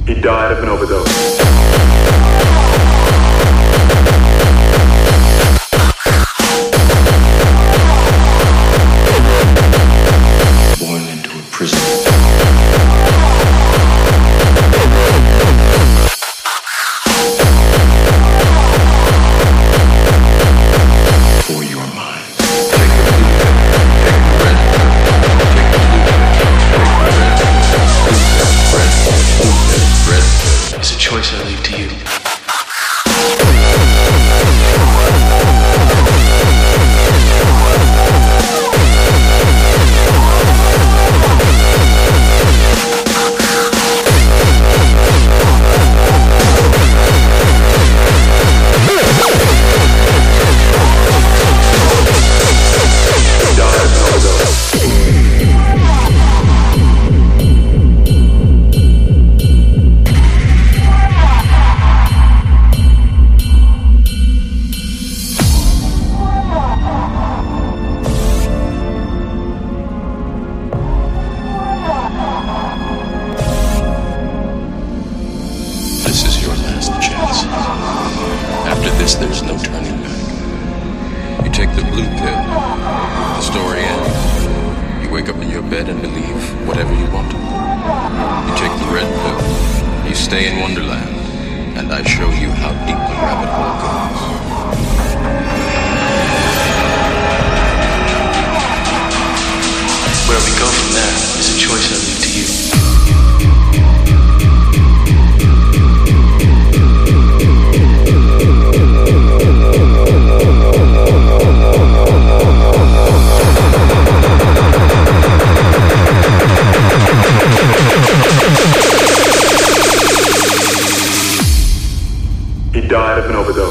He died of an overdose. There's no turning back. You take the blue pill, the story ends. You wake up in your bed and believe whatever you want to. You take the red pill, you stay in Wonderland, and I show you how deep the rabbit hole goes. Where we go from there is a choice I leave to you. He died of an overdose.